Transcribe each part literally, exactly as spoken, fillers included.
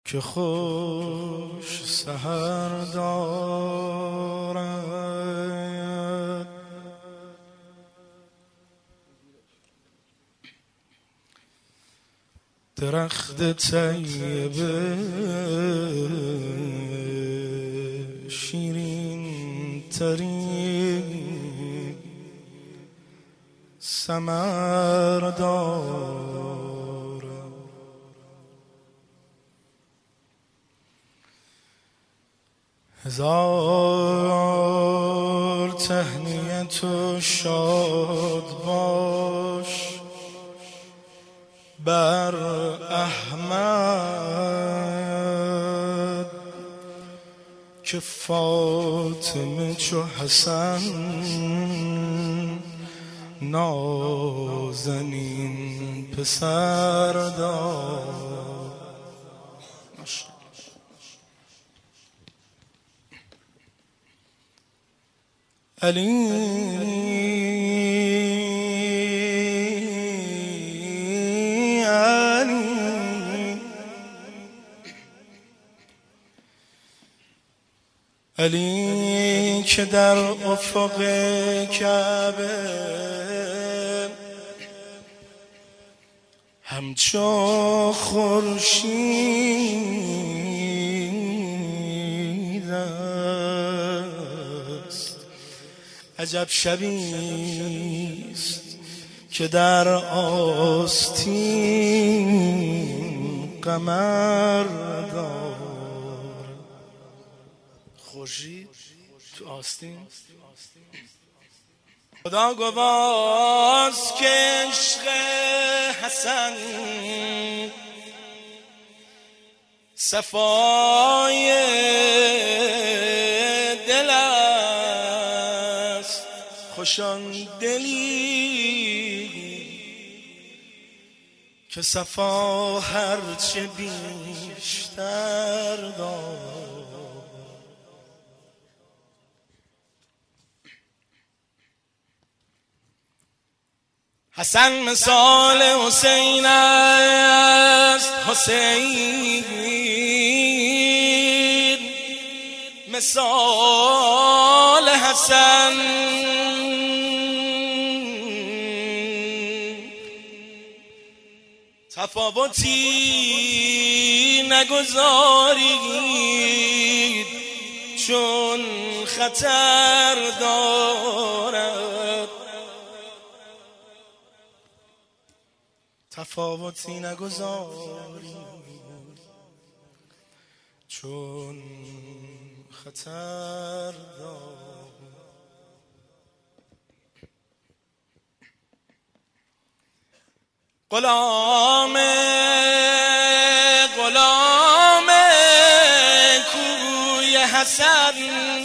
که خوش سحر دارد درخت طیبه شیرین ترین ثمر دارد هزار تهنیت و شاد باش بر احمد که فاطمه چو حسن نازنین پسر دارد. علی علی علی که در افق کعبه همچو خورشید است. عجب شبیست که در آستین قمر دارد. خورشید تو آستین. خدا گواست که عشق حسن صفای دل است. خوشان دلی که صفا هرچه بیشتر دارد. حسن مثال حسین است. حسین مثال حسن تفاوتی نگذارید چون خطر دارد. تفاوتی نگذارید چون خطر دارد. غلام غلام کوی حسن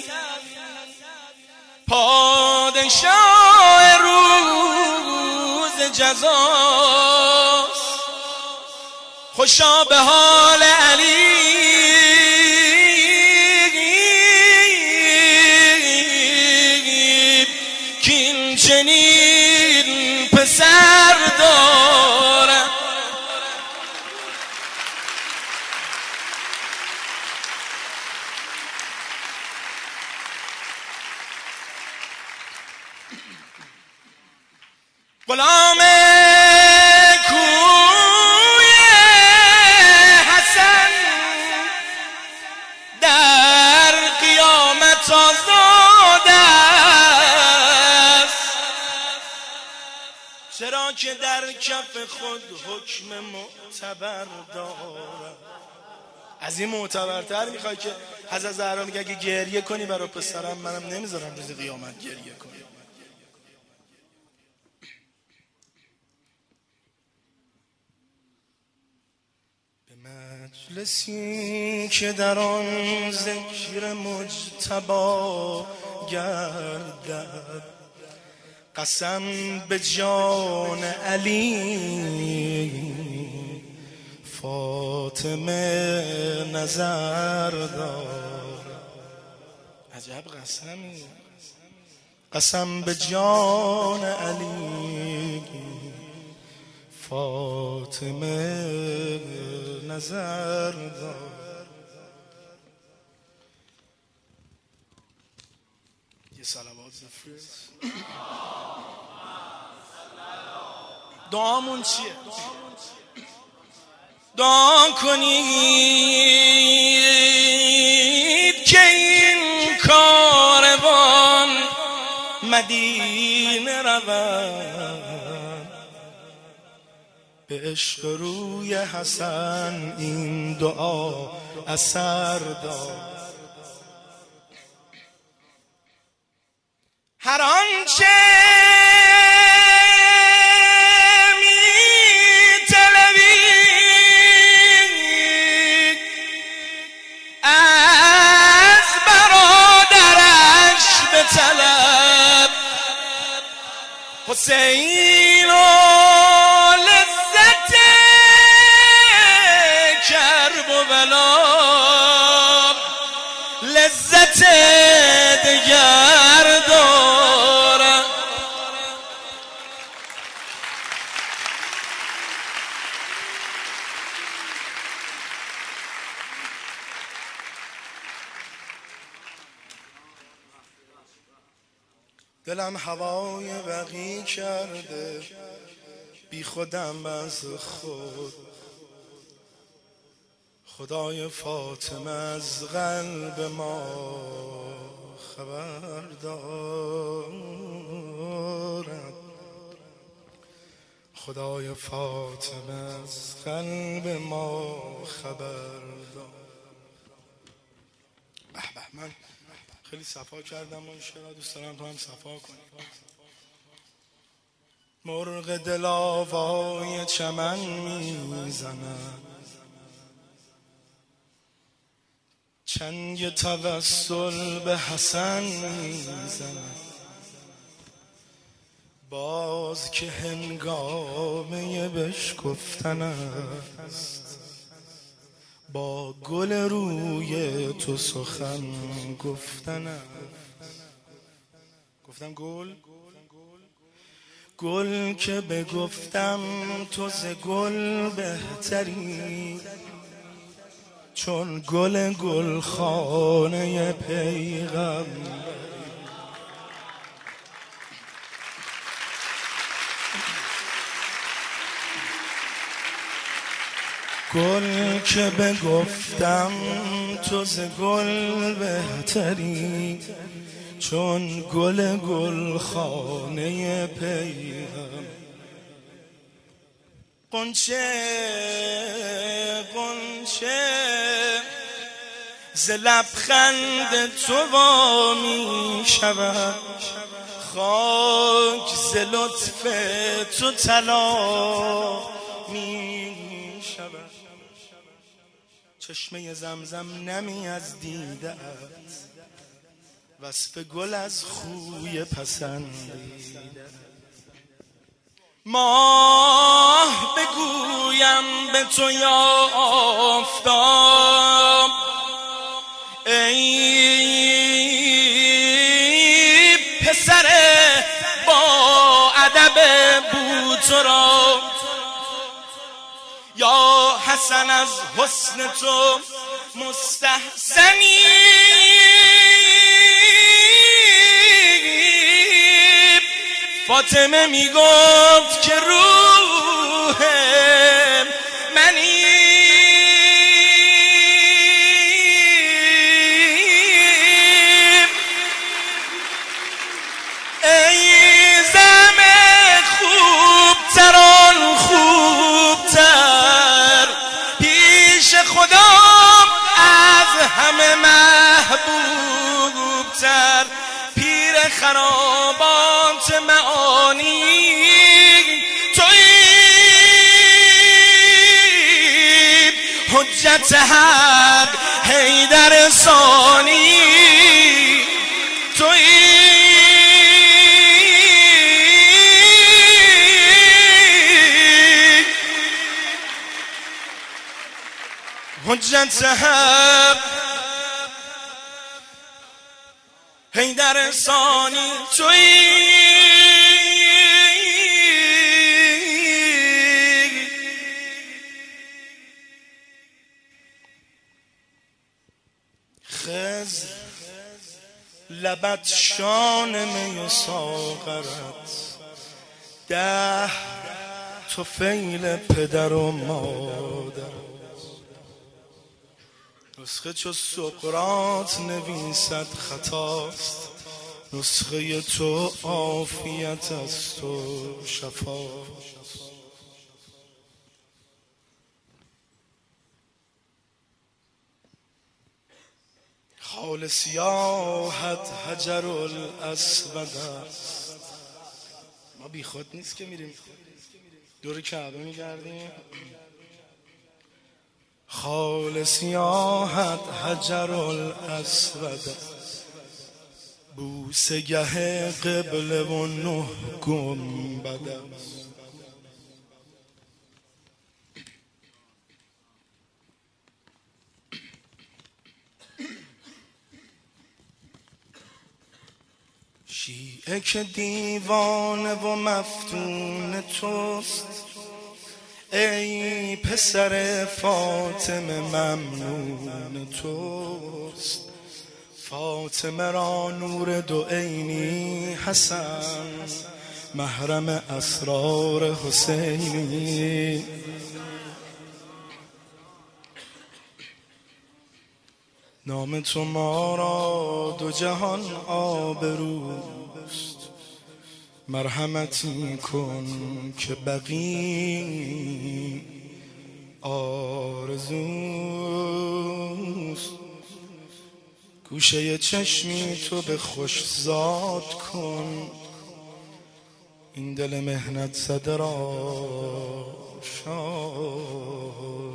پادشاه روز جزاست. خوشا به حال علی کین چنین پسر دارد. غلام کوی حسن در قیامت آزاد است. چرا که در کف خود حکم معتبر دارد. از این معتبرتر میخوای که حضرت زهرا میگه اگه گریه کنی برای پسرم منم نمیذارم روز قیامت گریه کنی. مجلسی که در آن ذکر مجتبی گردد قسم به جان علی فاطمه نظر دارد. عجب قسمی. قسم به جان علی فاطمه نظر دار. یه صلوات بفرست. دعامون چیه؟ دعا کنید که این کاروان مدینه رود، به عشق روی حسن این دعا اثر داد. هر آنچه حسین و لذت کرب و بلا لذت دگر دارد. دلم هوای بقی کرده، بی خودم از خود. خدای فاطمه از قلب ما خبر دارد. خدای فاطمه از قلب ما خبر دارد. به به، من خیلی صفا کردم و انشاءالله دوست دارم تو هم صفا کنی. مرغ دل آوای چمن میزند، چنگ توسل به حسن میزند. باز که هنگامه بشکفتن است، با گل روی تو سخن گفتن. گفتم گل گل که بگفتم تو ز گل بهتری، چون گل گلخانه پیغمبر. گل که بگفتم تو ز گل بهتری، چون گل گلخانه پیغمبر. قنچه قنچه ز لبخند تو وا می شود، خاک ز لطف تو طلا می شود. چشمه زمزم نمی از دیده است، وصف گل از خوی پسندیده. ماه بگویم به تو یا آفتاب، ای پسر با ادب بو تو را، یا حسن از حسن تو مستحسنی، فاطمه میگفت که روح منی، ای زم خوبتران خوبتر، پیش خدا از همه محبوبتر، پیر خرابات معانی تویی، حجت حق حیدر ثانی تویی، حجت حق حیدر ثانی تویی. خضر لبت شان می ساغرت، ده طفیل پدر و مادر. نسخه چو سقراط نویسد خطاست، نسخه تو عافیت است و شفا. خال سیاحت حجر الاسود است. ما بی خود نیست که میریم دور کعبه میگردیم. خال سیاحت حجر الاسود، بوسه گه قبله و نه گنبد است. شیعه که دیوانه و مفتون توست، ای پسر فاطمه ممنون توست. فاطمه را نور دو عینی حسن، محرم اسرار حسینی. نام تو ما را دو جهان آبروست، مرحمتی کن که بقی آرزوست. گوشه چشمی تو به خوش زاد کن، این دل مهنت زده را شاد.